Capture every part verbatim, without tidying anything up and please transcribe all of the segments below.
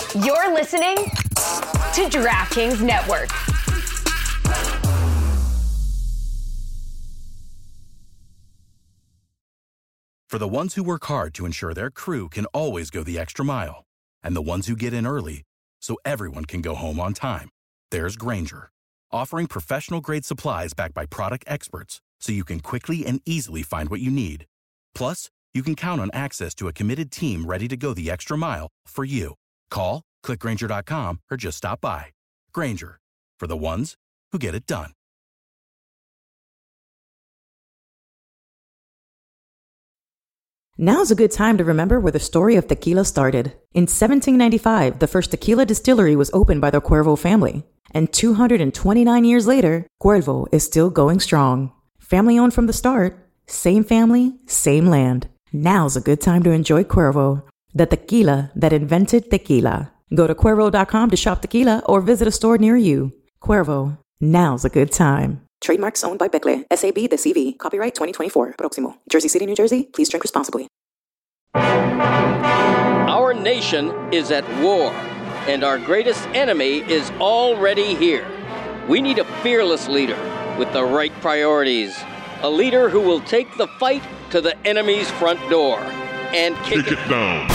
You're listening to DraftKings Network. For the ones who work hard to ensure their crew can always go the extra mile, and the ones who get in early so everyone can go home on time, there's Grainger, offering professional-grade supplies backed by product experts so you can quickly and easily find what you need. Plus, you can count on access to a committed team ready to go the extra mile for you. Call, click Grainger dot com, or just stop by. Grainger, for the ones who get it done. Now's a good time to remember where the story of tequila started. In seventeen ninety-five, the first tequila distillery was opened by the Cuervo family. And two hundred twenty-nine years later, Cuervo is still going strong. Family owned from the start, same family, same land. Now's a good time to enjoy Cuervo, the tequila that invented tequila. Go to Cuervo dot com to shop tequila or visit a store near you. Cuervo, now's a good time. Trademarks owned by Becle, S A B de C V. Copyright twenty twenty-four. Proximo. Jersey City, New Jersey. Please drink responsibly. Our nation is at war, and our greatest enemy is already here. We need a fearless leader with the right priorities. A leader who will take the fight to the enemy's front door and kick, kick it. it down.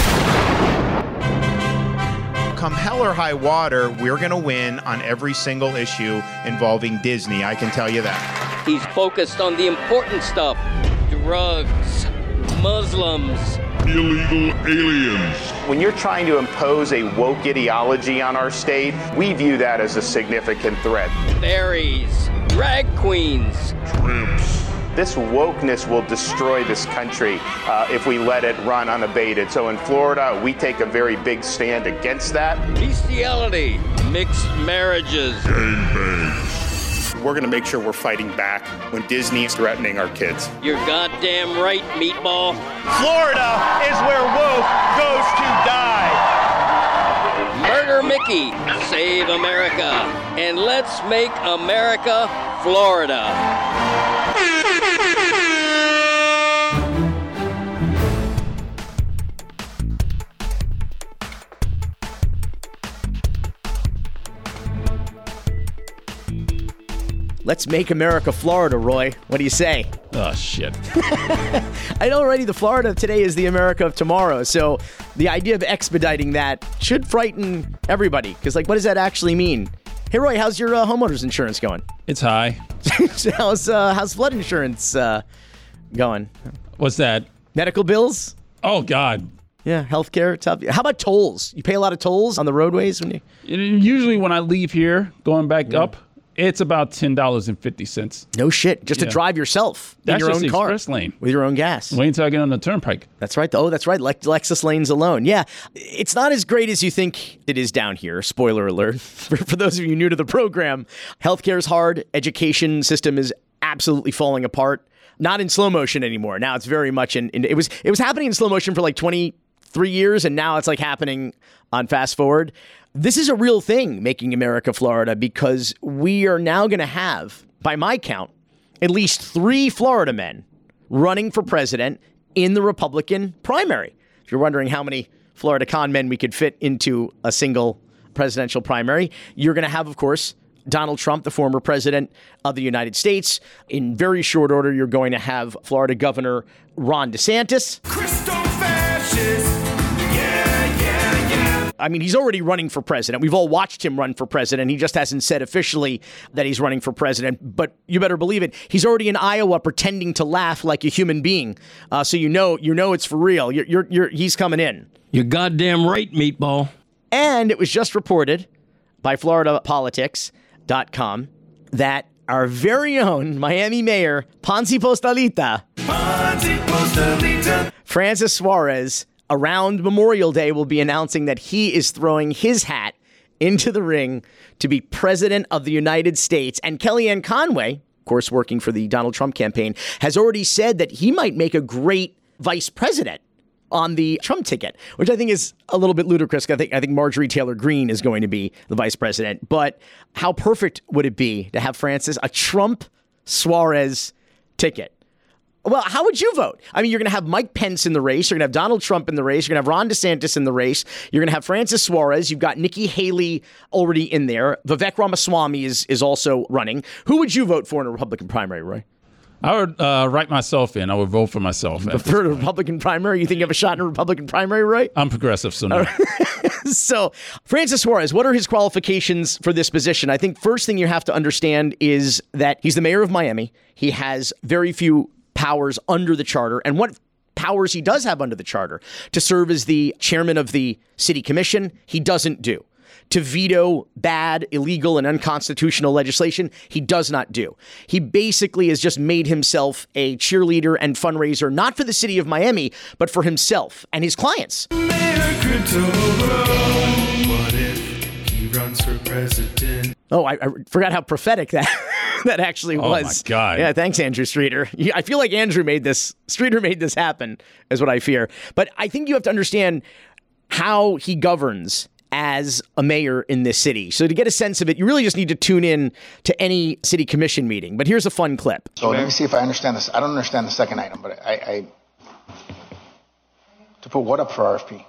Come hell or high water, we're going to win on every single issue involving Disney. I can tell you that. He's focused on the important stuff. Drugs, Muslims, illegal aliens. When you're trying to impose a woke ideology on our state, we view that as a significant threat. Fairies, drag queens, tramps. This wokeness will destroy this country uh, if we let it run unabated. So in Florida, we take a very big stand against that. Bestiality, mixed marriages, gangbangs. We're going to make sure we're fighting back when Disney is threatening our kids. You're goddamn right, meatball. Florida is where woke goes to die. Murder Mickey, save America, and let's make America Florida. Let's make America Florida, Roy. What do you say? Oh, shit. I know already the Florida of today is the America of tomorrow, so the idea of expediting that should frighten everybody, because, like, what does that actually mean? Hey, Roy, how's your uh, homeowner's insurance going? It's high. how's, uh, how's flood insurance uh, going? What's that? Medical bills? Oh, God. Yeah, healthcare, tough. How about tolls? You pay a lot of tolls on the roadways when you... Usually when I leave here, going back yeah. up, it's about ten dollars and fifty cents. No shit. Just yeah. to drive yourself That's in your just own the car. Express lane. With your own gas. Wait until I get on the turnpike. That's right. Oh, that's right. Le- Lexus lanes alone. Yeah. It's not as great as you think it is down here. Spoiler alert. For, for those of you new to the program, healthcare is hard. Education system is absolutely falling apart. Not in slow motion anymore. Now it's very much in, in it was it was happening in slow motion for like twenty-three years, and now it's like happening on fast forward. This is a real thing, making America Florida, because we are now going to have, by my count, at least three Florida men running for president in the Republican primary. If you're wondering how many Florida con men we could fit into a single presidential primary, you're going to have, of course, Donald Trump, the former president of the United States. In very short order, you're going to have Florida Governor Ron DeSantis. Crystal fascist. I mean, he's already running for president. We've all watched him run for president. He just hasn't said officially that he's running for president. But you better believe it. He's already in Iowa pretending to laugh like a human being. Uh, so you know, you know it's for real. You're, you're, you're, he's coming in. You're goddamn right, meatball. And it was just reported by Florida Politics dot com that our very own Miami Mayor, Ponzi Postalita, Ponzi Postalita, Francis Suarez, around Memorial Day will be announcing that he is throwing his hat into the ring to be president of the United States. And Kellyanne Conway, of course, working for the Donald Trump campaign, has already said that he might make a great vice president on the Trump ticket, which I think is a little bit ludicrous. I think I think Marjorie Taylor Greene is going to be the vice president. But how perfect would it be to have Francis a Trump Suarez ticket? Well, how would you vote? I mean, you're going to have Mike Pence in the race. You're going to have Donald Trump in the race. You're going to have Ron DeSantis in the race. You're going to have Francis Suarez. You've got Nikki Haley already in there. Vivek Ramaswamy is, is also running. Who would you vote for in a Republican primary, Roy? I would uh, write myself in. I would vote for myself. For a Republican primary? You think you have a shot in a Republican primary, right? I'm progressive, so no. So, Francis Suarez, what are his qualifications for this position? I think first thing you have to understand is that he's the mayor of Miami. He has very few powers under the charter. And what powers he does have under the charter to serve as the chairman of the city commission, he doesn't do. To veto bad, illegal, and unconstitutional legislation, he does not do. He basically has just made himself a cheerleader and fundraiser, not for the city of Miami, but for himself and his clients. Mayor Crypto, what if he runs for president? Oh, I, I forgot how prophetic that that actually oh was. Oh, my God. Yeah, thanks, Andrew Streeter. I feel like Andrew made this, Streeter made this happen, is what I fear. But I think you have to understand how he governs as a mayor in this city. So to get a sense of it, you really just need to tune in to any city commission meeting. But here's a fun clip. So let me see if I understand this. I don't understand the second item, but I, I to put what up for R F P?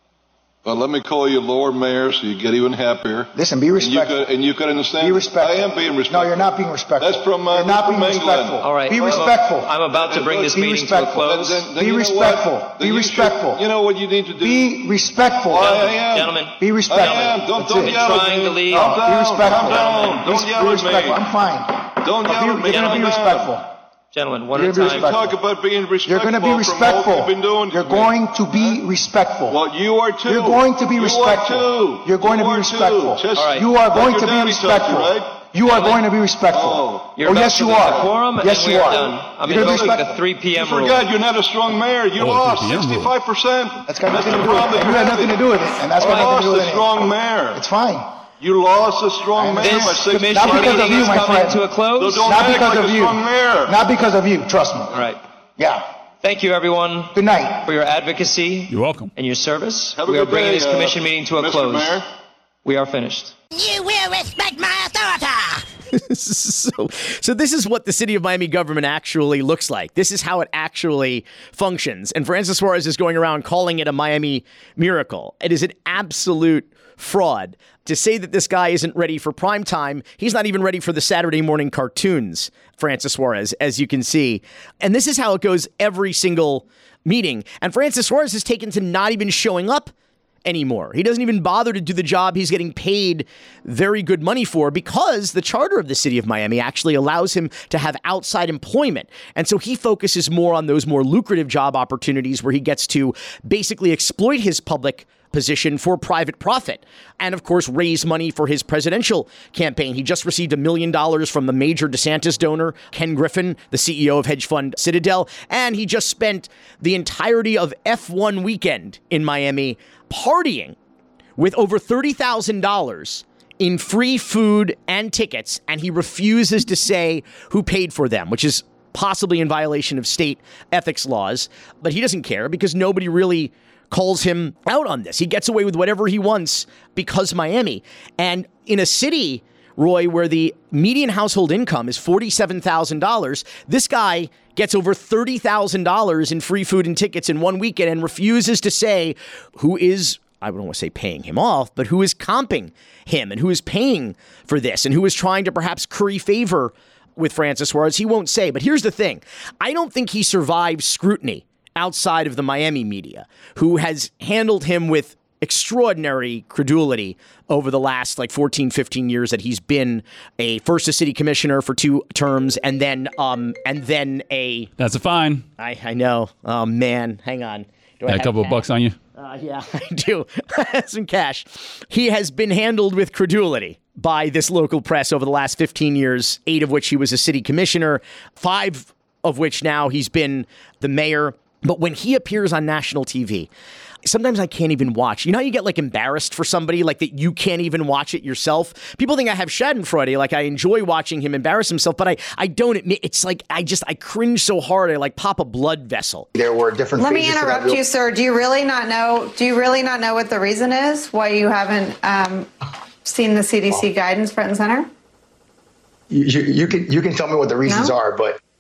Well, let me call you Lord Mayor so you get even happier. Listen, be respectful. And you could, and you could understand. Be respectful. I am being respectful. No, you're not being respectful. That's from uh, You're not being England. respectful. All right. Be I'm respectful. A, I'm about to bring this be meeting to a close. Then, then, then be you know respectful. What? Be Then you respectful. Should, you know what you need to do? Be respectful. Well, I am. Gentlemen. Be respectful. I am. Don't, That's don't it. yell trying at me. to leave. Calm down. Be respectful. Calm down. Don't be, yell be at respectful. me. I'm fine. Don't yell Be, at me. you're going to be respectful. Gentlemen, one You're at a gonna be time. Talk about being respectful. You're going to be respectful. From what you've been doing You're to me. going to be respectful. Well, you are too. You're going to be you respectful. Are too. You're going you to be are respectful. Too. Just All right. You are like going your to be daddy respectful. taught you, right? You are going to be respectful. Oh. You're oh about yes, to you lose the are. quorum, yes, and you we're are. done. I'm You're going to be invoking the respectful. three p.m. You rule. forgot you're not a strong mayor. You Oh, lost three p m sixty-five percent. That's got nothing to do the with problem it. that You had you're nothing to having. do with it, and that's You got nothing to do lost with a it. strong mayor. It's fine. You lost a strong mayor by This six commission Not because of meeting you, is my coming friend. to a close. So don't Not act because like of a you. strong mayor. Not because of you. Trust me. All right. Yeah. Thank you, everyone, Good night. for your advocacy You're welcome. and your service. Have a we are good bringing day, this uh, commission meeting to a Mister close. Mayor. We are finished. You will respect my authority. so, so this is what the city of Miami government actually looks like. This is how it actually functions. And Francis Suarez is going around calling it a Miami miracle. It is an absolute fraud. To say that this guy isn't ready for prime time, he's not even ready for the Saturday morning cartoons, Francis Suarez, as you can see. And this is how it goes every single meeting. And Francis Suarez has taken to not even showing up anymore. He doesn't even bother to do the job he's getting paid very good money for because the charter of the city of Miami actually allows him to have outside employment. And so he focuses more on those more lucrative job opportunities where he gets to basically exploit his public position for private profit and, of course, raise money for his presidential campaign. He just received a million dollars from the major DeSantis donor, Ken Griffin, the C E O of hedge fund Citadel, and he just spent the entirety of F one weekend in Miami partying with over thirty thousand dollars in free food and tickets, and he refuses to say who paid for them, which is possibly in violation of state ethics laws, but he doesn't care because nobody really calls him out on this. He gets away with whatever he wants because Miami. And in a city, Roy, where the median household income is forty-seven thousand dollars, this guy gets over thirty thousand dollars in free food and tickets in one weekend and refuses to say who is, I don't want to say paying him off, but who is comping him and who is paying for this and who is trying to perhaps curry favor with Francis Suarez. He won't say. But here's the thing. I don't think he survives scrutiny outside of the Miami media, who has handled him with extraordinary credulity over the last like fourteen, fifteen years that he's been a first a city commissioner for two terms and then um and then a That's a fine. I, I know. Oh man, hang on. Do I Got a have couple of cash? bucks on you? Uh, yeah, I do. Some cash. He has been handled with credulity by this local press over the last fifteen years, eight of which he was a city commissioner, five of which now he's been the mayor. But when he appears on national T V, sometimes I can't even watch. You know how you get like embarrassed for somebody, like that you can't even watch it yourself? People think I have schadenfreude, like I enjoy watching him embarrass himself, but I, I don't admit. It's like I just, I cringe so hard, I like pop a blood vessel. There were different Let me phases to that interrupt real- you, sir. Do you really not know? Do you really not know what the reason is why you haven't um, seen the C D C guidance front and center? You, you, you can you can tell me what the reasons No? are, but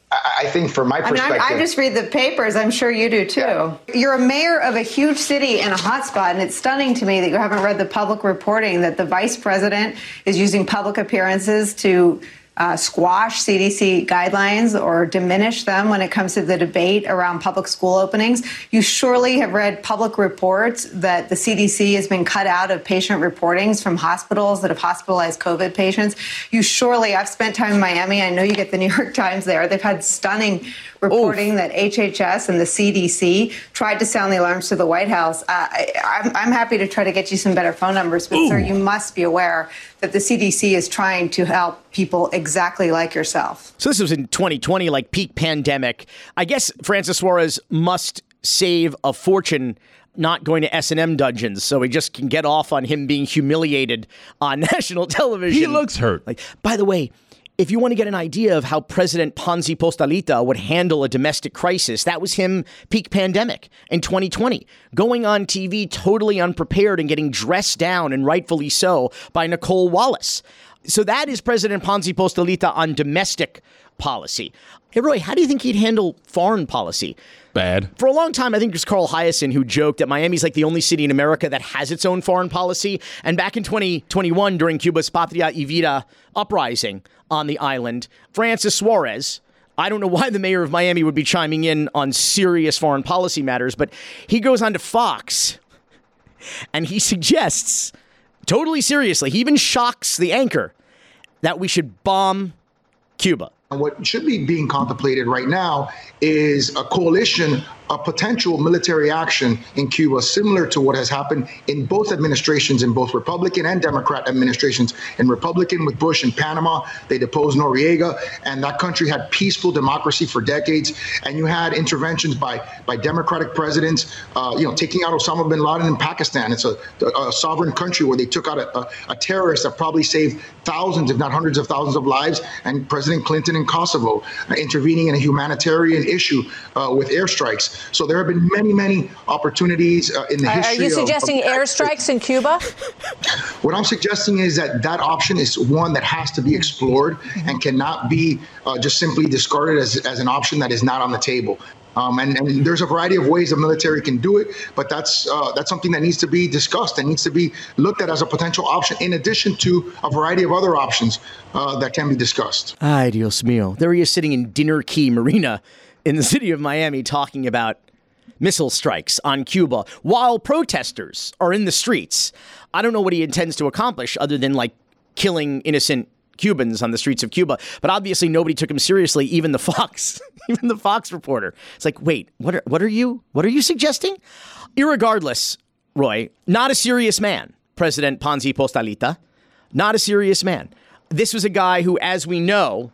I, I think from my I mean, perspective. I, I just read the papers. I'm sure you do too. Yeah. You're a mayor of a huge city in a hotspot, and it's stunning to me that you haven't read the public reporting that the vice president is using public appearances to Uh, squash C D C guidelines or diminish them when it comes to the debate around public school openings. You surely have read public reports that the C D C has been cut out of patient reportings from hospitals that have hospitalized COVID patients. You surely, I've spent time in Miami. I know you get the New York Times there. They've had stunning reporting Oof. that H H S and the C D C tried to sound the alarms to the White House. Uh, I, I'm, I'm happy to try to get you some better phone numbers, but Ooh. sir, you must be aware that the C D C is trying to help people exactly like yourself. So this was in twenty twenty, like peak pandemic. I guess Francis Suarez must save a fortune not going to S and M dungeons so he just can get off on him being humiliated on national television. He looks hurt. Like, by the way, if you want to get an idea of how President Ponzi Postalita would handle a domestic crisis, that was him peak pandemic in twenty twenty, going on T V totally unprepared and getting dressed down, and rightfully so, by Nicole Wallace. So that is President Ponzi Postalita on domestic policy. Hey, Roy, how do you think he'd handle foreign policy? Bad. For a long time, I think it was Carl Hiaasen who joked that Miami's like the only city in America that has its own foreign policy. And back in twenty twenty-one, during Cuba's Patria y Vida uprising on the island, Francis Suarez, I don't know why the mayor of Miami would be chiming in on serious foreign policy matters, but he goes on to Fox and he suggests, totally seriously, he even shocks the anchor, that we should bomb Cuba. And what should be being contemplated right now is a coalition of potential military action in Cuba, similar to what has happened in both administrations, in both Republican and Democrat administrations. In Republican with Bush in Panama, they deposed Noriega, and that country had peaceful democracy for decades. And you had interventions by by Democratic presidents, uh, you know, taking out Osama bin Laden in Pakistan. It's a, a sovereign country where they took out a, a, a terrorist that probably saved thousands, if not hundreds of thousands of lives. And President Clinton in Kosovo, uh, intervening in a humanitarian issue uh, with airstrikes. So there have been many, many opportunities uh, in the Are, history are you of, suggesting of, airstrikes in Cuba? What I'm suggesting is that that option is one that has to be explored and cannot be uh, just simply discarded as, as an option that is not on the table. Um, and, and there's a variety of ways the military can do it, but that's uh, that's something that needs to be discussed and needs to be looked at as a potential option, in addition to a variety of other options uh, that can be discussed. Ay, Dios mío. There he is sitting in Dinner Key Marina in the city of Miami talking about missile strikes on Cuba while protesters are in the streets. I don't know what he intends to accomplish other than like killing innocent Cubans on the streets of Cuba. But obviously nobody took him seriously, even the Fox, even the Fox reporter. It's like, wait, what are, what are you, what are you suggesting? Irregardless, Roy, not a serious man, President Ponzi Postalita, not a serious man. This was a guy who, as we know,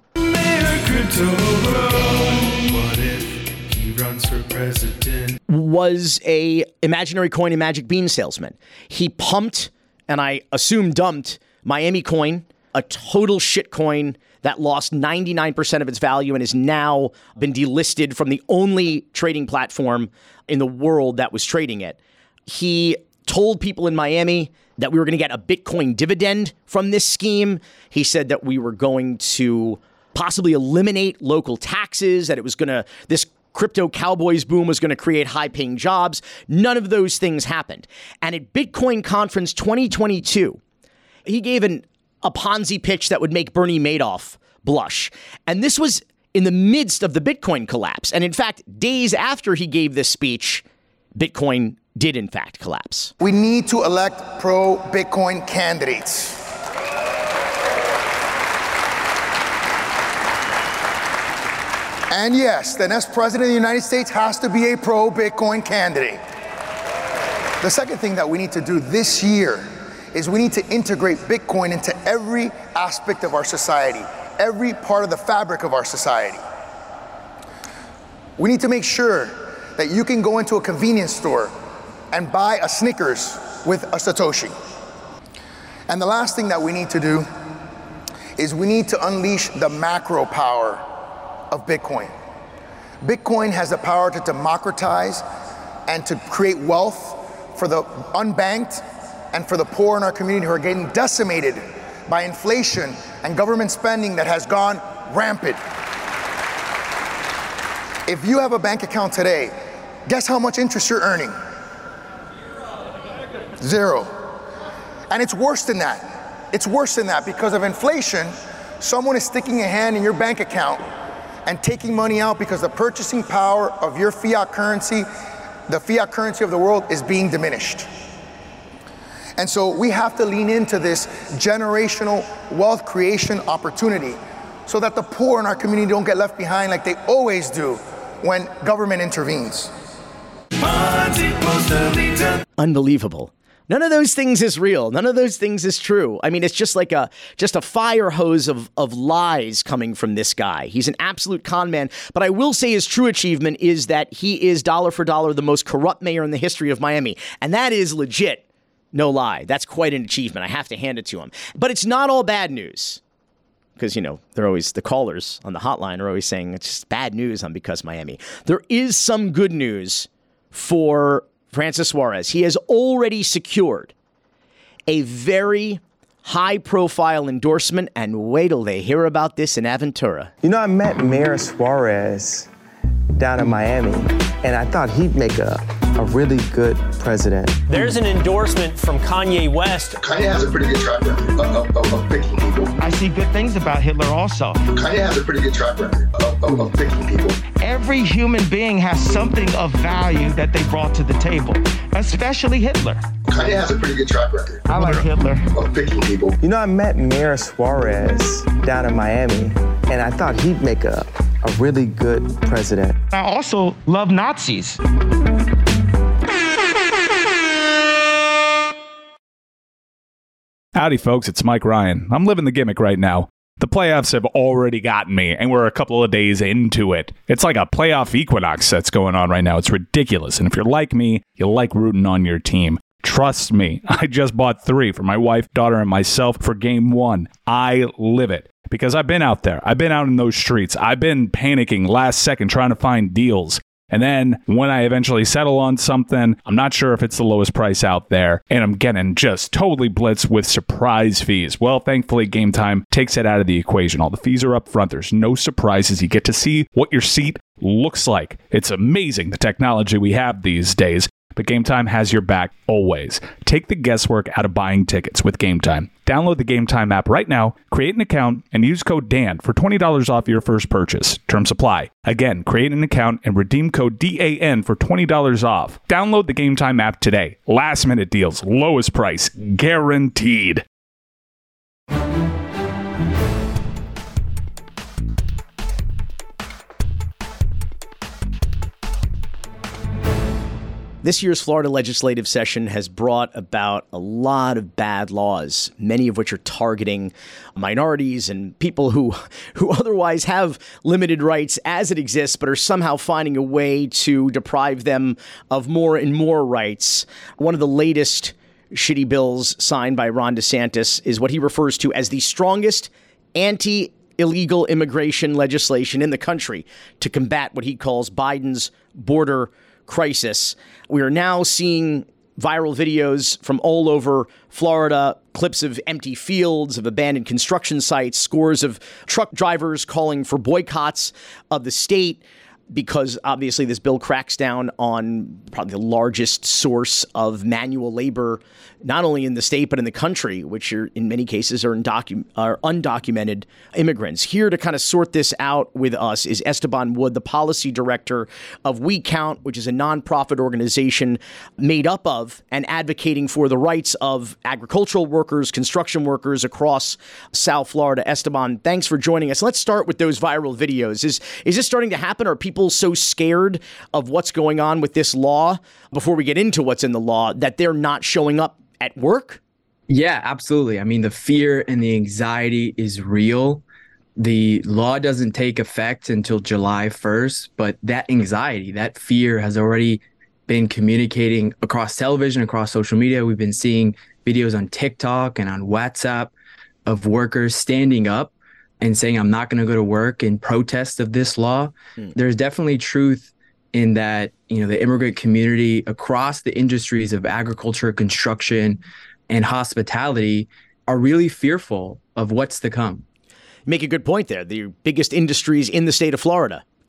runs for president, was a imaginary coin and magic bean salesman. He pumped, and I assume dumped, Miami Coin, a total shit coin that lost ninety-nine percent of its value and has now been delisted from the only trading platform in the world that was trading it. He told people in Miami that we were going to get a Bitcoin dividend from this scheme. He said that we were going to possibly eliminate local taxes, that it was going to, this crypto cowboys boom was going to create high-paying jobs. None of those things happened. And at Bitcoin Conference twenty twenty-two, he gave an, a Ponzi pitch that would make Bernie Madoff blush. And this was in the midst of the Bitcoin collapse. And in fact, days after he gave this speech, Bitcoin did in fact collapse. We need to elect pro-Bitcoin candidates. And yes, the next president of the United States has to be a pro-Bitcoin candidate. The second thing that we need to do this year is we need to integrate Bitcoin into every aspect of our society, every part of the fabric of our society. We need to make sure that you can go into a convenience store and buy a Snickers with a Satoshi. And the last thing that we need to do is we need to unleash the macro power of Bitcoin. Bitcoin has the power to democratize and to create wealth for the unbanked and for the poor in our community who are getting decimated by inflation and government spending that has gone rampant. If you have a bank account today, guess how much interest you're earning? Zero. And it's worse than that. It's worse than that because of inflation. Someone is sticking a hand in your bank account and taking money out because the purchasing power of your fiat currency, the fiat currency of the world, is being diminished. And so we have to lean into this generational wealth creation opportunity so that the poor in our community don't get left behind like they always do when government intervenes. Unbelievable. None of those things is real. None of those things is true. I mean, it's just like a just a fire hose of, of lies coming from this guy. He's an absolute con man. But I will say his true achievement is that he is dollar for dollar the most corrupt mayor in the history of Miami. And that is legit. No lie. That's quite an achievement. I have to hand it to him. But it's not all bad news. Because, you know, they're always, the callers on the hotline are always saying it's just bad news on Because Miami. There is some good news for Francis Suarez. He has already secured a very high-profile endorsement, and wait till they hear about this in Aventura. You know, I met Mayor Suarez down in Miami, and I thought he'd make a, a really good president. There's an endorsement from Kanye West. Kanye has a pretty good track record of, of, of picking people. I see good things about Hitler also. Kanye has a pretty good track record of, of, of picking people. Every human being has something of value that they brought to the table, especially Hitler. Kanye has a pretty good track record. I like Hitler. Of picking people. You know, I met Mayor Suarez down in Miami, and I thought he'd make a, a really good president. I also love Nazis. Howdy, folks. It's Mike Ryan. I'm living the gimmick right now. The playoffs have already gotten me, and we're a couple of days into it. It's like a playoff equinox that's going on right now. It's ridiculous. And if you're like me, you like rooting on your team. Trust me, I just bought three for my wife, daughter, and myself for game one. I live it because I've been out there. I've been out in those streets. I've been panicking last second trying to find deals. And then when I eventually settle on something, I'm not sure if it's the lowest price out there, and I'm getting just totally blitzed with surprise fees. Well, thankfully, Game Time takes it out of the equation. All the fees are up front. There's no surprises. You get to see what your seat looks like. It's amazing, the technology we have these days. But Game Time has your back always. Take the guesswork out of buying tickets with Game Time. Download the Game Time app right now, create an account, and use code Dan for twenty dollars off your first purchase. Terms apply. Again, create an account and redeem code D A N for twenty dollars off. Download the Game Time app today. Last minute deals, lowest price, guaranteed. This year's Florida legislative session has brought about a lot of bad laws, many of which are targeting minorities and people who who otherwise have limited rights as it exists, but are somehow finding a way to deprive them of more and more rights. One of the latest shitty bills signed by Ron DeSantis is what he refers to as the strongest anti-illegal immigration legislation in the country to combat what he calls Biden's border crisis. We are now seeing viral videos from all over Florida, clips of empty fields, of abandoned construction sites, scores of truck drivers calling for boycotts of the state because obviously this bill cracks down on probably the largest source of manual labor, not only in the state, but in the country, which are in many cases are, undocu- are undocumented immigrants. Here to kind of sort this out with us is Esteban Wood, the policy director of We Count, which is a nonprofit organization made up of and advocating for the rights of agricultural workers, construction workers across South Florida. Esteban, thanks for joining us. Let's start with those viral videos. Is, is this starting to happen? Are people so scared of what's going on with this law, before we get into what's in the law, that they're not showing up at work? Yeah, absolutely. I mean, the fear and the anxiety is real. The law doesn't take effect until July first, but that anxiety, that fear has already been communicating across television, across social media. We've been seeing videos on TikTok and on WhatsApp of workers standing up and saying, I'm not going to go to work in protest of this law. Hmm. There's definitely truth in that, you know, the immigrant community across the industries of agriculture, construction, and hospitality are really fearful of what's to come. You make a good point there. The biggest industries in the state of Florida,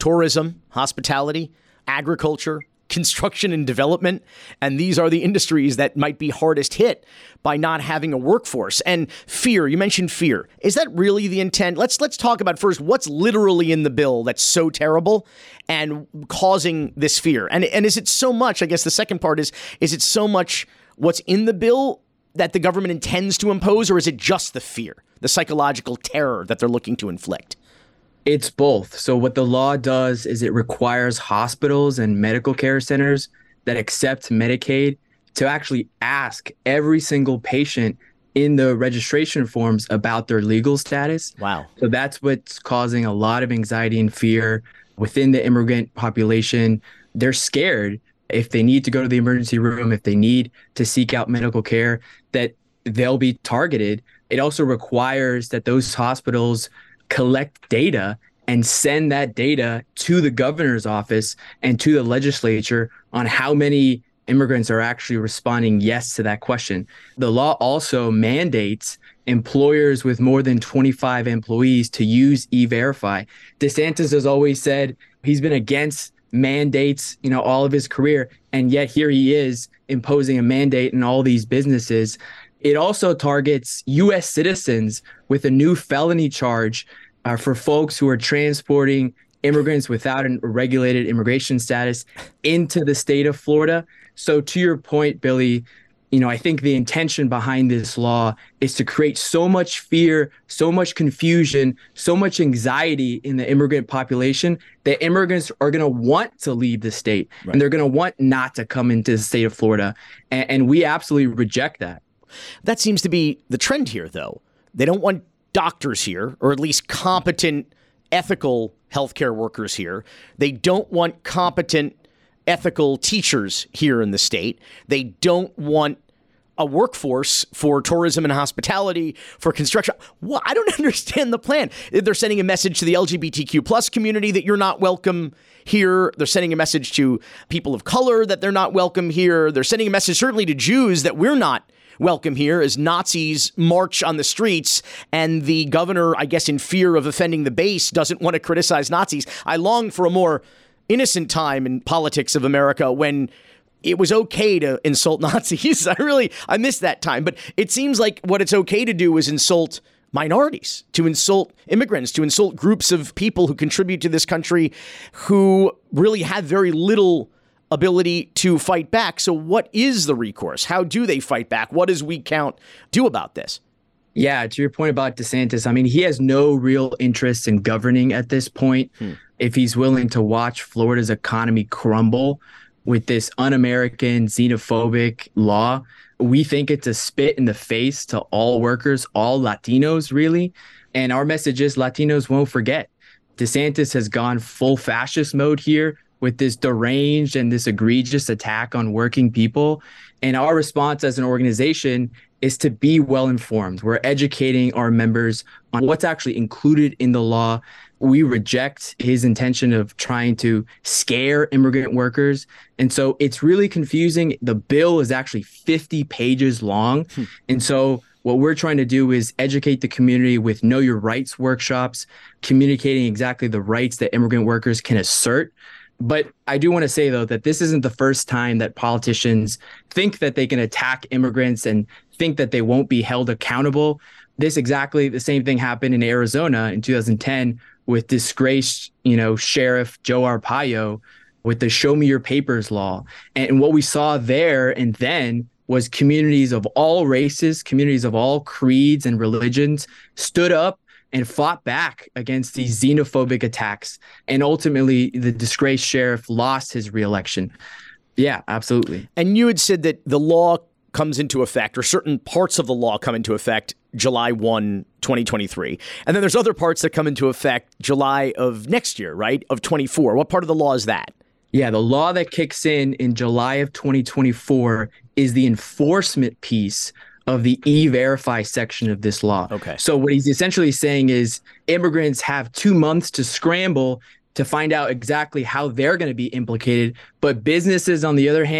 tourism, hospitality, agriculture, construction and development. And these are the industries that might be hardest hit by not having a workforce. And fear, you mentioned fear. Is that really the intent? Let's let's talk about first what's literally in the bill that's so terrible and causing this fear. And and is it so much, I guess the second part is, is it so much what's in the bill that the government intends to impose, or is it just the fear, the psychological terror that they're looking to inflict? It's both. So what the law does is it requires hospitals and medical care centers that accept Medicaid to actually ask every single patient in the registration forms about their legal status. Wow. So that's what's causing a lot of anxiety and fear within the immigrant population. They're scared if they need to go to the emergency room, if they need to seek out medical care, that they'll be targeted. It also requires that those hospitals collect data and send that data to the governor's office and to the legislature on how many immigrants are actually responding yes to that question. The law also mandates employers with more than twenty-five employees to use E-Verify. DeSantis has always said he's been against mandates, you know, all of his career, and yet here he is imposing a mandate in all these businesses. It also targets U S citizens with a new felony charge uh, for folks who are transporting immigrants without a regulated immigration status into the state of Florida. So to your point, Billy, you know, I think the intention behind this law is to create so much fear, so much confusion, so much anxiety in the immigrant population that immigrants are going to want to leave the state, right, and they're going to want not to come into the state of Florida. And, and we absolutely reject that. That seems to be the trend here, though. They don't want doctors here, or at least competent, ethical healthcare workers here. They don't want competent, ethical teachers here in the state. They don't want a workforce for tourism and hospitality, for construction. Well, I don't understand the plan. They're sending a message to the L G B T Q plus community that you're not welcome here. They're sending a message to people of color that they're not welcome here. They're sending a message certainly to Jews that we're not welcome here as Nazis march on the streets, and the governor, I guess in fear of offending the base, doesn't want to criticize Nazis. I long for a more innocent time in politics of America when it was okay to insult Nazis. I really, I miss that time. But it seems like what it's okay to do is insult minorities, to insult immigrants, to insult groups of people who contribute to this country who really have very little ability to fight back. So what is the recourse? How do they fight back? What does We Count do about this? Yeah, to your point about DeSantis, I mean, he has no real interest in governing at this point. Hmm. If he's willing to watch Florida's economy crumble with this un-American, xenophobic law, we think it's a spit in the face to all workers, all Latinos, really. And our message is Latinos won't forget. DeSantis has gone full fascist mode here with this deranged and this egregious attack on working people. And our response as an organization is to be well informed. We're educating our members on what's actually included in the law. We reject his intention of trying to scare immigrant workers. And so it's really confusing. The bill is actually fifty pages long. Hmm. And so what we're trying to do is educate the community with Know Your Rights workshops, communicating exactly the rights that immigrant workers can assert. But I do want to say, though, that this isn't the first time that politicians think that they can attack immigrants and think that they won't be held accountable. This exactly the same thing happened in Arizona in two thousand ten with disgraced, you know, Sheriff Joe Arpaio with the Show Me Your Papers law. And what we saw there and then was communities of all races, communities of all creeds and religions stood up and fought back against these xenophobic attacks. And ultimately, the disgraced sheriff lost his reelection. Yeah, absolutely. And you had said that the law comes into effect, or certain parts of the law come into effect July first, twenty twenty-three. And then there's other parts that come into effect July of next year, right? Of twenty-four. What part of the law is that? Yeah, the law that kicks in in July of twenty twenty-four is the enforcement piece of the E-Verify section of this law. Okay. So what he's essentially saying is immigrants have two months to scramble to find out exactly how they're going to be implicated. But businesses, on the other hand,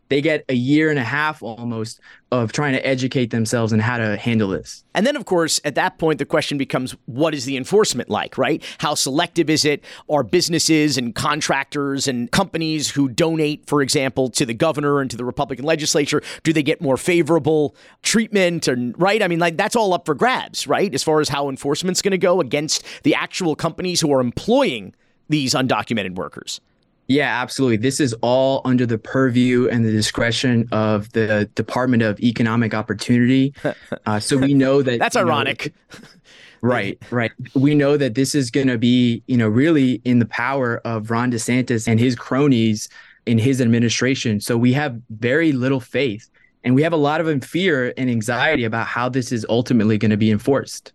they get a year and a half almost of trying to educate themselves on how to handle this. And then, of course, at that point, the question becomes, what is the enforcement like, right? How selective is it? Are businesses and contractors and companies who donate, for example, to the governor and to the Republican legislature, do they get more favorable treatment? And right? I mean, like that's all up for grabs, right? As far as how enforcement's going to go against the actual companies who are employing these undocumented workers. Yeah, absolutely. This is all under the purview and the discretion of the Department of Economic Opportunity. Uh, so we know that that's ironic. Know, right, right. We know that this is going to be, you know, really in the power of Ron DeSantis and his cronies in his administration. So we have very little faith, and we have a lot of fear and anxiety about how this is ultimately going to be enforced.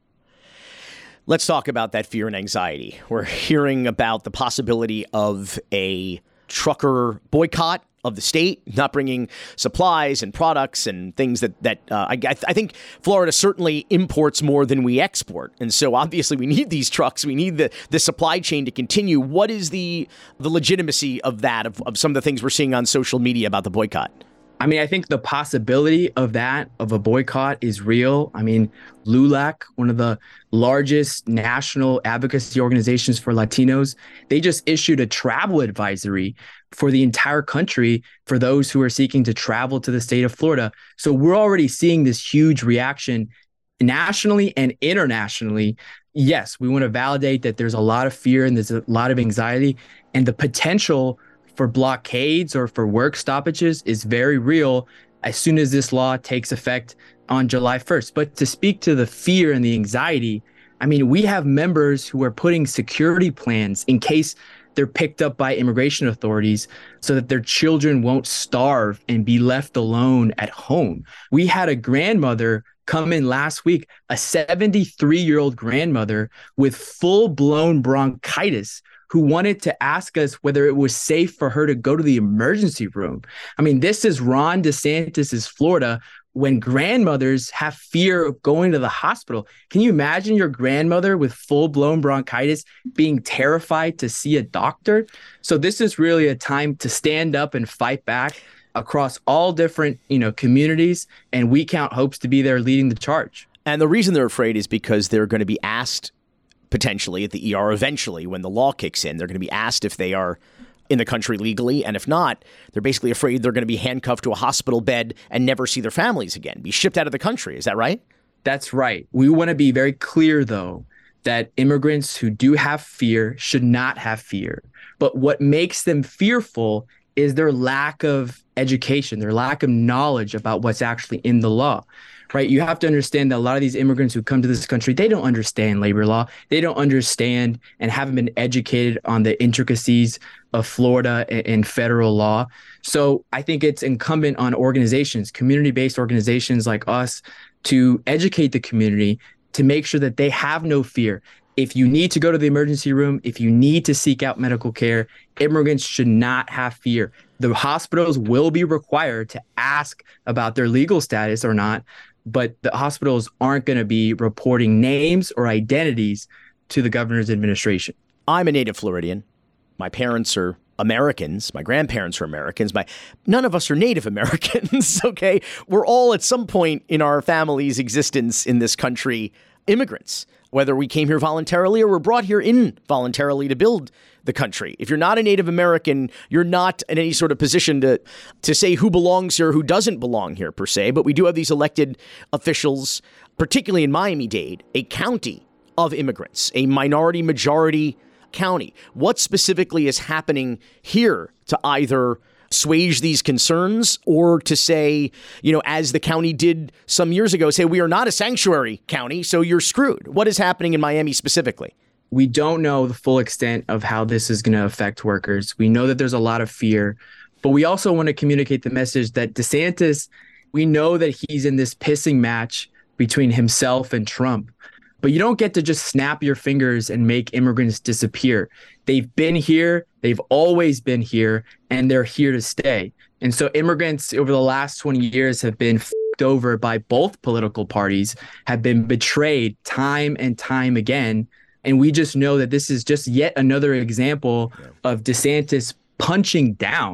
Let's talk about that fear and anxiety. We're hearing about the possibility of a trucker boycott of the state, not bringing supplies and products and things that, that uh, I, I think Florida certainly imports more than we export. And so obviously we need these trucks. We need the, the supply chain to continue. What is the the legitimacy of that, of, of some of the things we're seeing on social media about the boycott? I mean, I think the possibility of that, of a boycott, is real. I mean, LULAC, one of the largest national advocacy organizations for Latinos, they just issued a travel advisory for the entire country for those who are seeking to travel to the state of Florida. So we're already seeing this huge reaction nationally and internationally. Yes, we want to validate that there's a lot of fear and there's a lot of anxiety, and the potential for blockades or for work stoppages is very real as soon as this law takes effect on July first. But to speak to the fear and the anxiety, I mean, we have members who are putting security plans in case they're picked up by immigration authorities so that their children won't starve and be left alone at home. We had a grandmother come in last week, a seventy-three-year-old grandmother with full-blown bronchitis, who wanted to ask us whether it was safe for her to go to the emergency room. I mean, this is Ron DeSantis's Florida, when grandmothers have fear of going to the hospital. Can you imagine your grandmother with full-blown bronchitis being terrified to see a doctor? So this is really a time to stand up and fight back across all different, you know, communities, and We Count hopes to be there leading the charge. And the reason they're afraid is because they're going to be asked potentially at the E R eventually when the law kicks in. They're going to be asked if they are in the country legally. And if not, they're basically afraid they're going to be handcuffed to a hospital bed and never see their families again, be shipped out of the country. Is that right? That's right. We want to be very clear, though, that immigrants who do have fear should not have fear. But what makes them fearful is their lack of education, their lack of knowledge about what's actually in the law. Right. You have to understand that a lot of these immigrants who come to this country, they don't understand labor law. They don't understand and haven't been educated on the intricacies of Florida and federal law. So I think it's incumbent on organizations, community-based organizations like us, to educate the community to make sure that they have no fear. If you need to go to the emergency room, if you need to seek out medical care, immigrants should not have fear. The hospitals will be required to ask about their legal status or not, but the hospitals aren't going to be reporting names or identities to the governor's administration. I'm a native Floridian. My parents are Americans. My grandparents are Americans. My none of us are Native Americans, okay? We're all at some point in our family's existence in this country immigrants, whether we came here voluntarily or were brought here involuntarily to build the country. If you're not a Native American, you're not in any sort of position to to say who belongs here, who doesn't belong here per se. But we do have these elected officials, particularly in Miami-Dade, a county of immigrants, a minority majority county. What specifically is happening here to either assuage these concerns or to say, you know, as the county did some years ago, say we are not a sanctuary county, so you're screwed? What is happening in Miami specifically? We don't know the full extent of how this is going to affect workers. We know that there's a lot of fear, but we also want to communicate the message that DeSantis, we know that he's in this pissing match between himself and Trump, but you don't get to just snap your fingers and make immigrants disappear. They've been here, they've always been here, and they're here to stay. And so immigrants over the last twenty years have been f***ed over by both political parties, have been betrayed time and time again. And we just know that this is just yet another example of DeSantis punching down,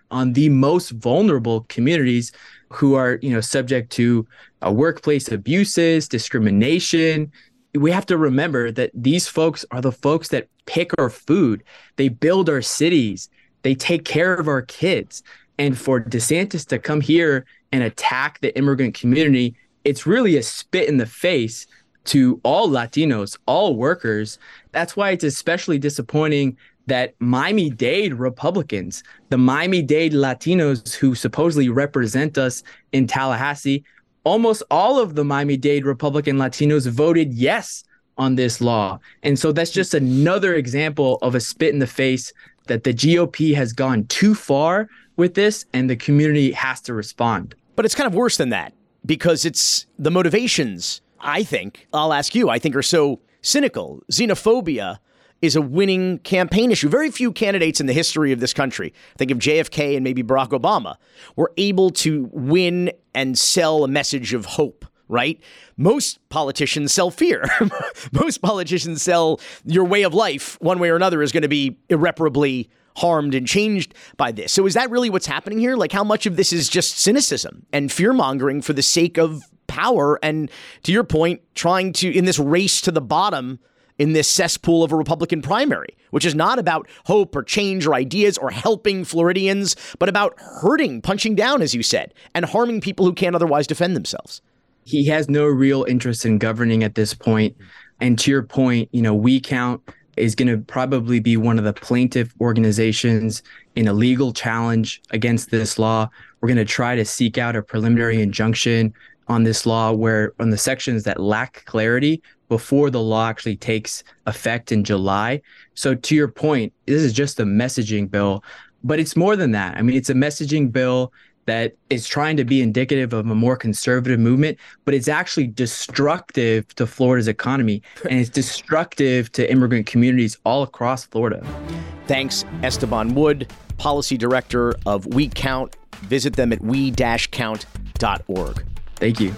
on the most vulnerable communities who are, you know, subject to uh, workplace abuses, discrimination. We have to remember that these folks are the folks that pick our food. They build our cities. They take care of our kids. And for DeSantis to come here and attack the immigrant community, it's really a spit in the face to all Latinos, all workers. That's why it's especially disappointing that Miami-Dade Republicans, the Miami-Dade Latinos who supposedly represent us in Tallahassee, almost all of the Miami-Dade Republican Latinos voted yes on this law. And so that's just another example of a spit in the face that the G O P has gone too far with this, and the community has to respond. But it's kind of worse than that, because it's the motivations, I think, I'll ask you, I think are so cynical. Xenophobia is a winning campaign issue. Very few candidates in the history of this country, think of J F K and maybe Barack Obama, were able to win and sell a message of hope, right? Most politicians sell fear. Most politicians sell your way of life, one way or another, is going to be irreparably harmed and changed by this. So is that really what's happening here? Like, how much of this is just cynicism and fear-mongering for the sake of power? And to your point, trying to, in this race to the bottom, in this cesspool of a Republican primary, which is not about hope or change or ideas or helping Floridians, but about hurting, punching down, as you said, and harming people who can't otherwise defend themselves. He has no real interest in governing at this point. And to your point, you know, We Count is going to probably be one of the plaintiff organizations in a legal challenge against this law. We're going to try to seek out a preliminary injunction on this law where on the sections that lack clarity before the law actually takes effect in July. So to your point, this is just a messaging bill, but it's more than that. I mean, it's a messaging bill that is trying to be indicative of a more conservative movement, but it's actually destructive to Florida's economy, and it's destructive to immigrant communities all across Florida. Thanks, Esteban Wood, Policy Director of We Count. Visit them at we dash count dot org. Thank you.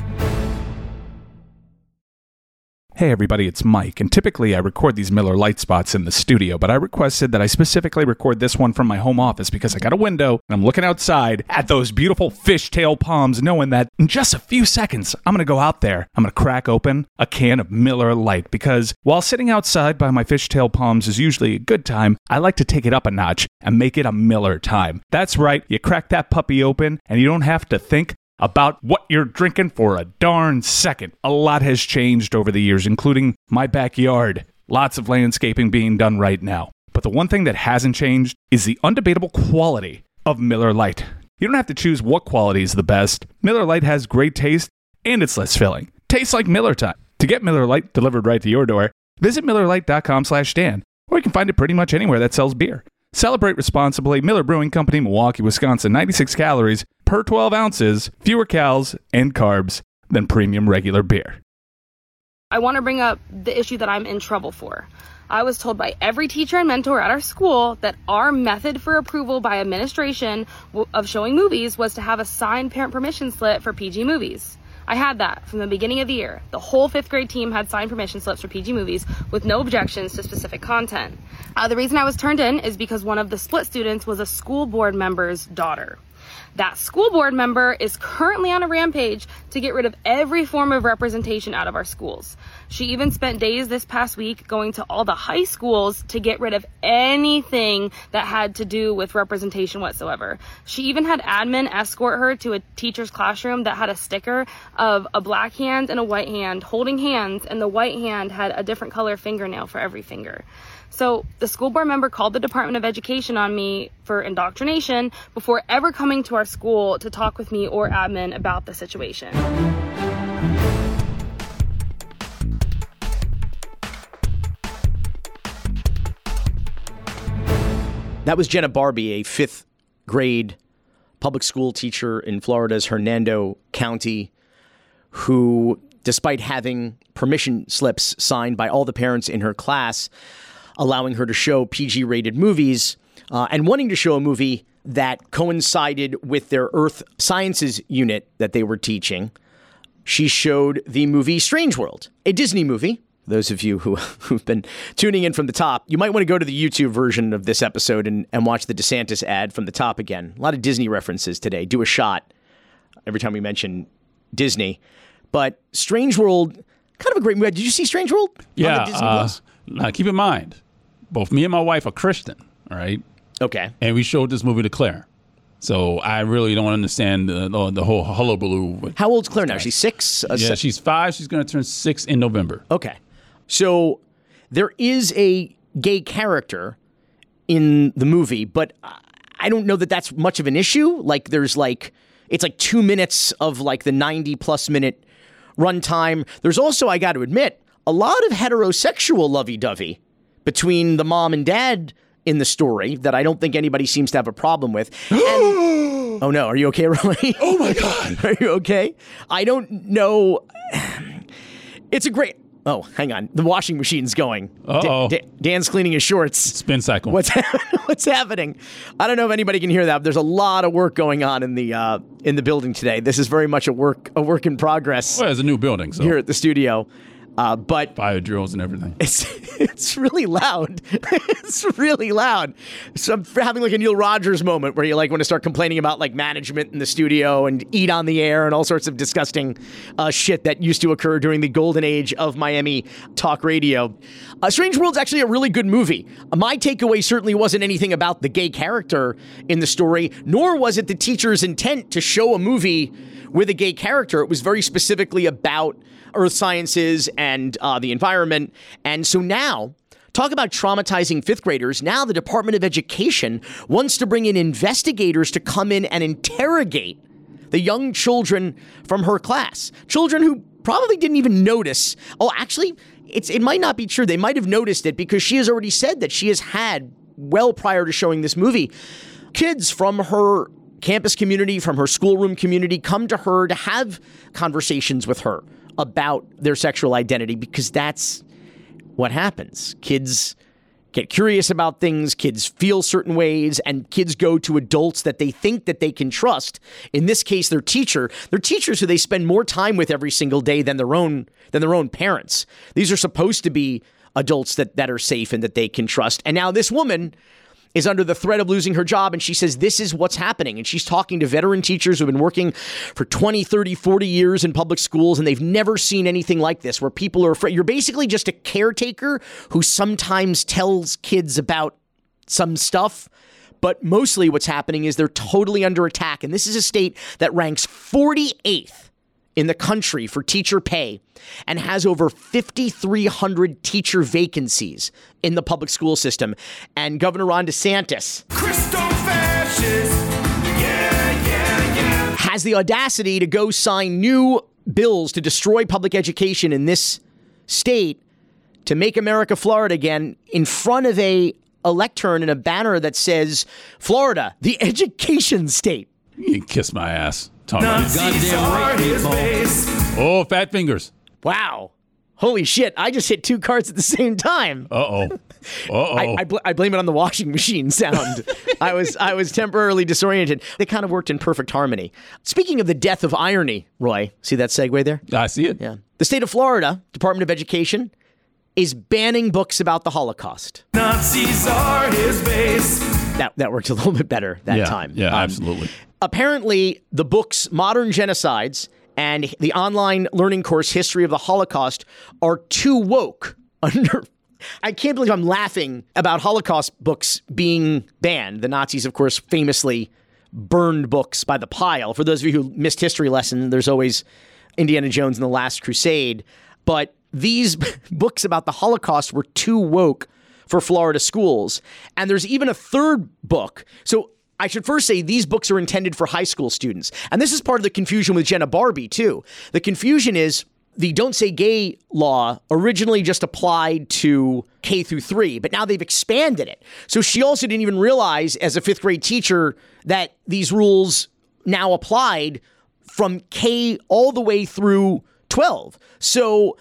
Hey everybody, it's Mike, and typically I record these Miller Lite spots in the studio, but I requested that I specifically record this one from my home office because I got a window and I'm looking outside at those beautiful fishtail palms, knowing that in just a few seconds I'm going to go out there, I'm going to crack open a can of Miller Lite, because while sitting outside by my fishtail palms is usually a good time, I like to take it up a notch and make it a Miller time. That's right, you crack that puppy open and you don't have to think about what you're drinking for a darn second. A lot has changed over the years, including my backyard. Lots of landscaping being done right now. But the one thing that hasn't changed is the undebatable quality of Miller Lite. You don't have to choose what quality is the best. Miller Lite has great taste, and it's less filling. Tastes like Miller time. To get Miller Lite delivered right to your door, visit Miller Lite dot com slash Dan, or you can find it pretty much anywhere that sells beer. Celebrate responsibly. Miller Brewing Company, Milwaukee, Wisconsin. ninety-six calories per twelve ounces, fewer calories and carbs than premium regular beer. I want to bring up the issue that I'm in trouble for. I was told by every teacher and mentor at our school that our method for approval by administration of showing movies was to have a signed parent permission slip for P G movies. I had that from the beginning of the year. The whole fifth grade team had signed permission slips for P G movies with no objections to specific content. Uh, the reason I was turned in is because one of the split students was a school board member's daughter. That school board member is currently on a rampage to get rid of every form of representation out of our schools. She even spent days this past week going to all the high schools to get rid of anything that had to do with representation whatsoever. She even had admin escort her to a teacher's classroom that had a sticker of a black hand and a white hand holding hands, and the white hand had a different color fingernail for every finger. So the school board member called the Department of Education on me for indoctrination before ever coming to our school to talk with me or admin about the situation. That was Jenna Barbie, a fifth grade public school teacher in Florida's Hernando County, who, despite having permission slips signed by all the parents in her class, allowing her to show P G-rated movies uh, and wanting to show a movie that coincided with their Earth Sciences unit that they were teaching, she showed the movie Strange World, a Disney movie Those of you who, who've been tuning in from the top, you might want to go to the YouTube version of this episode and, and watch the DeSantis ad from the top again. A lot of Disney references today. Do a shot every time we mention Disney. But Strange World, kind of a great movie. Did you see Strange World? Yeah. On the Disney Uh, Plus? now, keep in mind, both me and my wife are Christian, all right? Okay. And we showed this movie to Claire. So I really don't understand the, the, the whole hullabaloo. How old's Claire now? She's six? Uh, yeah, se- she's five. She's going to turn six in November. Okay. So there is a gay character in the movie, but I don't know that that's much of an issue. Like there's like, it's like two minutes of like the ninety plus minute runtime. There's also, I got to admit, a lot of heterosexual lovey-dovey between the mom and dad in the story that I don't think anybody seems to have a problem with. And, oh no, are you okay, Roy? Oh my God. Are you okay? I don't know. It's a great... Oh, hang on. The washing machine's going. Uh-oh. Da- Da- Dan's cleaning his shorts. Spin cycle. What's what's happening? I don't know if anybody can hear that. But there's a lot of work going on in the uh, in the building today. This is very much a work a work in progress. Well, it's a new building, so here at the studio. Uh, but fire drills and everything. It's it's really loud. It's really loud. So I'm having like a Neil Rogers moment where you like want to start complaining about like management in the studio and eat on the air and all sorts of disgusting uh, shit that used to occur during the golden age of Miami talk radio. Uh, Strange World's actually a really good movie. Uh, my takeaway certainly wasn't anything about the gay character in the story, nor was it the teacher's intent to show a movie with a gay character. It was very specifically about earth sciences and uh, the environment. And so now, talk about traumatizing fifth graders. Now the Department of Education wants to bring in investigators to come in and interrogate the young children from her class. Children who probably didn't even notice. Oh, actually, it's it might not be true. They might have noticed it because she has already said that she has had, well prior to showing this movie, kids from her campus community, from her schoolroom community, come to her to have conversations with her about their sexual identity, because that's what happens. Kids get curious about things, kids feel certain ways, and kids go to adults that they think that they can trust. In this case, their teacher. They're teachers who they spend more time with every single day than their own than their own parents. These are supposed to be adults that, that are safe and that they can trust. And now this woman is under the threat of losing her job, and she says this is what's happening. And she's talking to veteran teachers who've been working for twenty, thirty, forty years in public schools, and they've never seen anything like this, where people are afraid. You're basically just a caretaker who sometimes tells kids about some stuff, but mostly what's happening is they're totally under attack. And this is a state that ranks forty-eighth in the country for teacher pay and has over fifty-three hundred teacher vacancies in the public school system. And Governor Ron DeSantis yeah, yeah, yeah. has the audacity to go sign new bills to destroy public education in this state, to make America Florida again, in front of a, a lectern and a banner that says, Florida, the education state. You can kiss my ass. Oh, fat fingers. Wow. Holy shit. I just hit two cards at the same time. Uh-oh. Uh-oh. I, I, bl- I blame it on the washing machine sound. I was I was temporarily disoriented. They kind of worked in perfect harmony. Speaking of the death of irony, Roy, see that segue there? I see it. Yeah. The state of Florida, Department of Education, is banning books about the Holocaust. Nazis are his base. That, that worked a little bit better that yeah, time. Yeah, um, absolutely. Apparently, the books Modern Genocides and the online learning course History of the Holocaust are too woke. Under, I can't believe I'm laughing about Holocaust books being banned. The Nazis, of course, famously burned books by the pile. For those of you who missed history lesson, there's always Indiana Jones and the Last Crusade. But these books about the Holocaust were too woke for Florida schools. And there's even a third book. So I should first say these books are intended for high school students. And this is part of the confusion with Jenna Barbie, too. The confusion is the Don't Say Gay law originally just applied to K through three, but now they've expanded it. So she also didn't even realize as a fifth grade teacher that these rules now applied from K all the way through twelve. So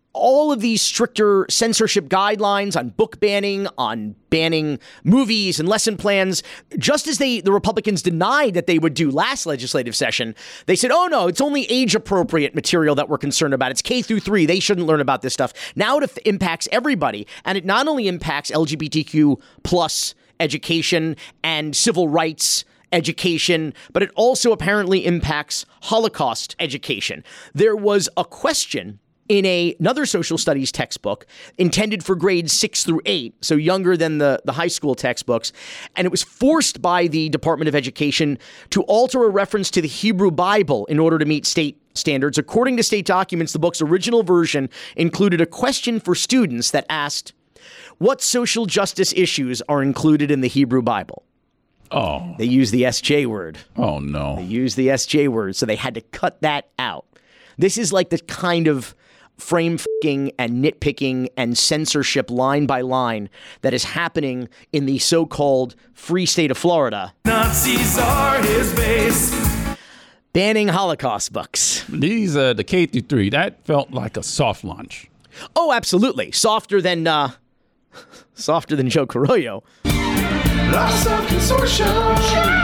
all of these stricter censorship guidelines on book banning, on banning movies and lesson plans, just as they the Republicans denied that they would do last legislative session, they said, oh, no, it's only age-appropriate material that we're concerned about. It's K through three. They shouldn't learn about this stuff. Now it impacts everybody, and it not only impacts L G B T Q plus education and civil rights education, but it also apparently impacts Holocaust education. There was a question in a, another social studies textbook intended for grades six through eight, so younger than the, the high school textbooks, and it was forced by the Department of Education to alter a reference to the Hebrew Bible in order to meet state standards. According to state documents, the book's original version included a question for students that asked, what social justice issues are included in the Hebrew Bible? Oh. They used the S J word. Oh, no. They used the S J word, so they had to cut that out. This is like the kind of frame f***ing and nitpicking and censorship line by line that is happening in the so-called free state of Florida. Nazis are his base. Banning Holocaust books. These, uh, the K through three, that felt like a soft launch. Oh, absolutely. Softer than, uh, softer than Joe Carollo. Lots of consortium.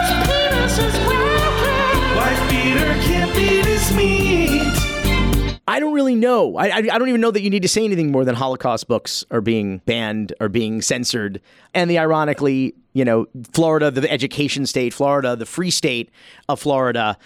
Wife beater can't beat his meat. I don't really know. I, I I don't even know that you need to say anything more than Holocaust books are being banned, are being censored. And the ironically, you know, Florida, the education state, Florida, the free state of Florida.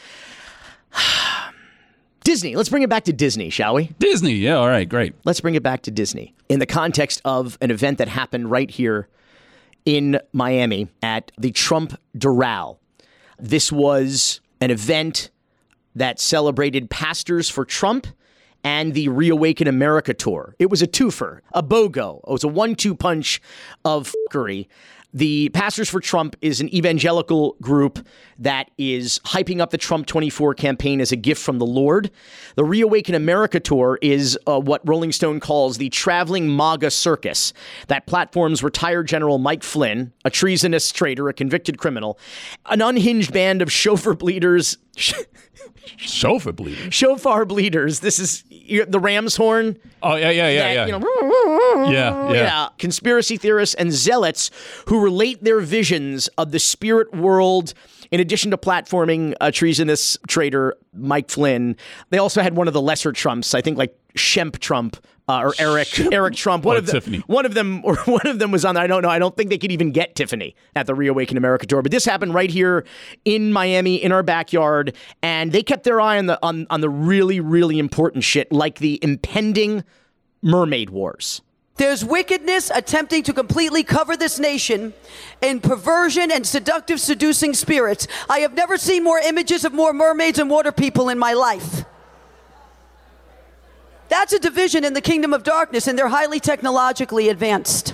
Disney. Let's bring it back to Disney, shall we? Disney. Yeah. All right. Great. Let's bring it back to Disney in the context of an event that happened right here in Miami at the Trump Doral. This was an event that celebrated Pastors for Trump and the Reawaken America tour. It was a twofer, a BOGO. It was a one two punch of fuckery. The Pastors for Trump is an evangelical group that is hyping up the Trump twenty-four campaign as a gift from the Lord. The Reawaken America tour is uh, what Rolling Stone calls the traveling MAGA circus that platforms retired General Mike Flynn, a treasonous traitor, a convicted criminal, an unhinged band of chauffeur bleeders. Chauffeur bleeders? Shofar bleeders. This is the ram's horn. Oh, yeah, yeah, yeah, that, yeah. You know, yeah, yeah. yeah. Conspiracy theorists and zealots who relate their visions of the spirit world. In addition to platforming a treasonous traitor, Mike Flynn, they also had one of the lesser Trumps, I think like Shemp Trump uh, or Eric Shemp. Eric Trump. One or of the, Tiffany. One of them, or one of them was on there. I don't know. I don't think they could even get Tiffany at the Reawaken America tour. But this happened right here in Miami, in our backyard, and they kept their eye on the on on the really, really important shit, like the impending mermaid wars. There's wickedness attempting to completely cover this nation in perversion and seductive, seducing spirits. I have never seen more images of more mermaids and water people in my life. That's a division in the kingdom of darkness, and they're highly technologically advanced.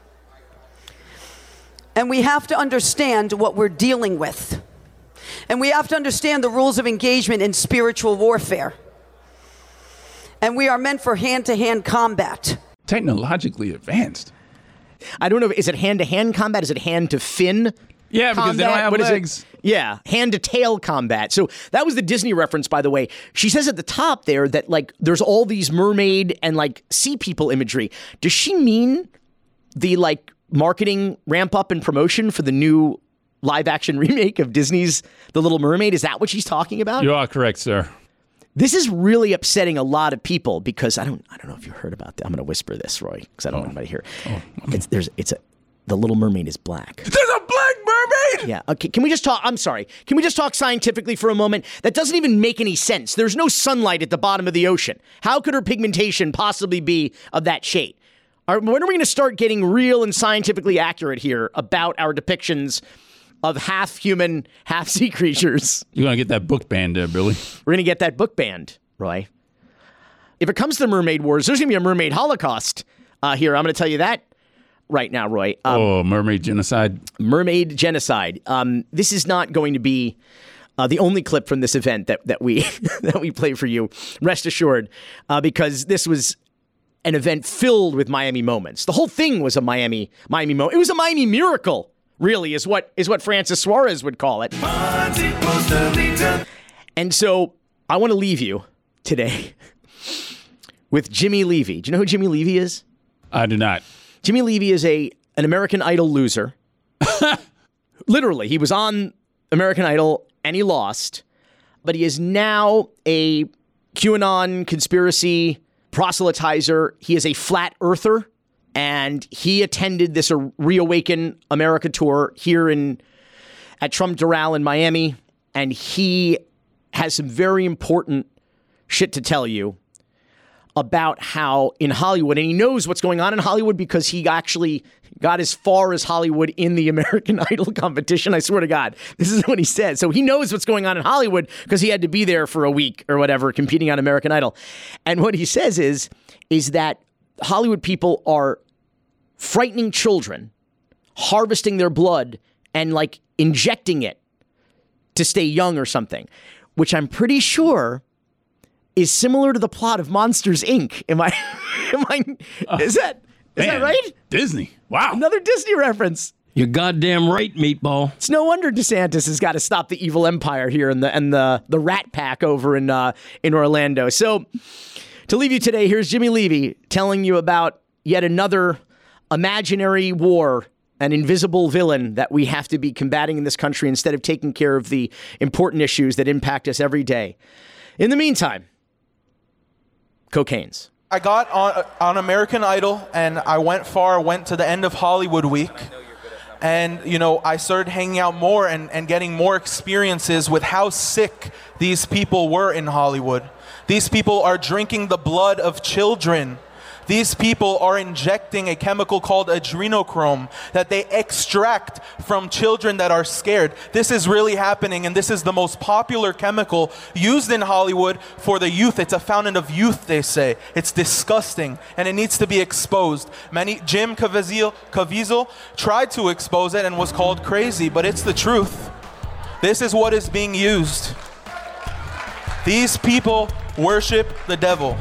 And we have to understand what we're dealing with. And we have to understand the rules of engagement in spiritual warfare. And we are meant for hand-to-hand combat. Technologically advanced. I don't know. Is it hand-to-hand combat? Is it hand-to-fin? Yeah, because combat? they don't have What is legs. it? Yeah, hand-to-tail combat. So that was the Disney reference, by the way. She says at the top there that, like, there's all these mermaid and, like, sea people imagery. Does she mean the, like, marketing ramp-up and promotion for the new live-action remake of Disney's The Little Mermaid? Is that what she's talking about? You are correct, sir. This is really upsetting a lot of people because I don't I don't know if you heard about that. I'm going to whisper this, Roy, because I don't oh. want anybody to hear. Oh, okay. It's there's it's a The Little Mermaid is black. There's a black mermaid. Yeah. Okay. Can we just talk? I'm sorry. Can we just talk scientifically for a moment? That doesn't even make any sense. There's no sunlight at the bottom of the ocean. How could her pigmentation possibly be of that shade? Are, when are we going to start getting real and scientifically accurate here about our depictions of half human, half sea creatures? You're going to get that book banned there, Billy. We're going to get that book banned, Roy. If it comes to the mermaid wars, there's going to be a mermaid holocaust uh, here. I'm going to tell you that right now, Roy. Um, oh, mermaid genocide. Mermaid genocide. Um, this is not going to be uh, the only clip from this event that, that we that we play for you. Rest assured, uh, because this was an event filled with Miami moments. The whole thing was a Miami Miami moment. It was a Miami miracle. Really, is what is what Francis Suarez would call it. And so I want to leave you today with Jimmy Levy. Do you know who Jimmy Levy is? I do not. Jimmy Levy is a an American Idol loser. Literally, he was on American Idol and he lost, but he is now a QAnon conspiracy proselytizer. He is a flat earther, and he attended this Reawaken America tour here in at Trump Doral in Miami, and he has some very important shit to tell you about how in Hollywood, and he knows what's going on in Hollywood because he actually got as far as Hollywood in the American Idol competition. I swear to God, this is what he said. So he knows what's going on in Hollywood because he had to be there for a week or whatever, competing on American Idol. And what he says is, is that Hollywood people are frightening children, harvesting their blood, and like injecting it to stay young or something, which I'm pretty sure is similar to the plot of Monsters, Incorporated. Am I, am I, is that, is Man, that right? Disney. Wow. Another Disney reference. You're goddamn right, Meatball. It's no wonder DeSantis has got to stop the evil empire here and the and the the Rat Pack over in uh, in Orlando. So to leave you today, here's Jimmy Levy telling you about yet another imaginary war, an invisible villain that we have to be combating in this country instead of taking care of the important issues that impact us every day. In the meantime, cocaine's. I got on, on American Idol, and I went far, went to the end of Hollywood Week. And, you know, I started hanging out more and, and getting more experiences with how sick these people were in Hollywood. These people are drinking the blood of children. These people are injecting a chemical called adrenochrome that they extract from children that are scared. This is really happening, and this is the most popular chemical used in Hollywood for the youth. It's a fountain of youth, they say. It's disgusting, and it needs to be exposed. Many Jim Caviezel, Caviezel tried to expose it and was called crazy, but it's the truth. This is what is being used. These people worship the devil.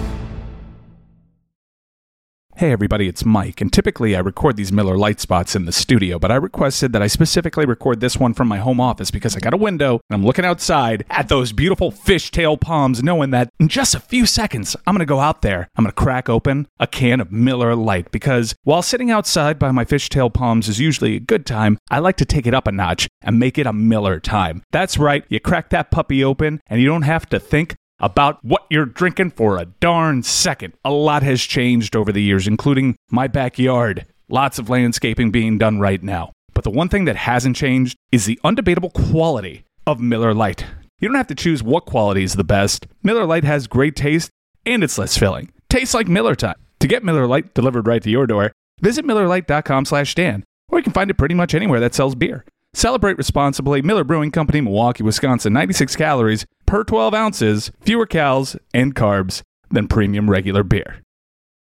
Hey everybody, it's Mike, and typically I record these Miller Lite spots in the studio, but I requested that I specifically record this one from my home office because I got a window and I'm looking outside at those beautiful fishtail palms, knowing that in just a few seconds I'm going to go out there, I'm going to crack open a can of Miller Lite, because while sitting outside by my fishtail palms is usually a good time, I like to take it up a notch and make it a Miller time. That's right, you crack that puppy open and you don't have to think about what you're drinking for a darn second. A lot has changed over the years, including my backyard. Lots of landscaping being done right now. But the one thing that hasn't changed is the undebatable quality of Miller Lite. You don't have to choose what quality is the best. Miller Lite has great taste, and it's less filling. Tastes like Miller time. To get Miller Lite delivered right to your door, visit Miller Lite dot com slash Stan, or you can find it pretty much anywhere that sells beer. Celebrate responsibly. Miller Brewing Company, Milwaukee, Wisconsin. ninety-six calories per twelve ounces, fewer calories and carbs than premium regular beer.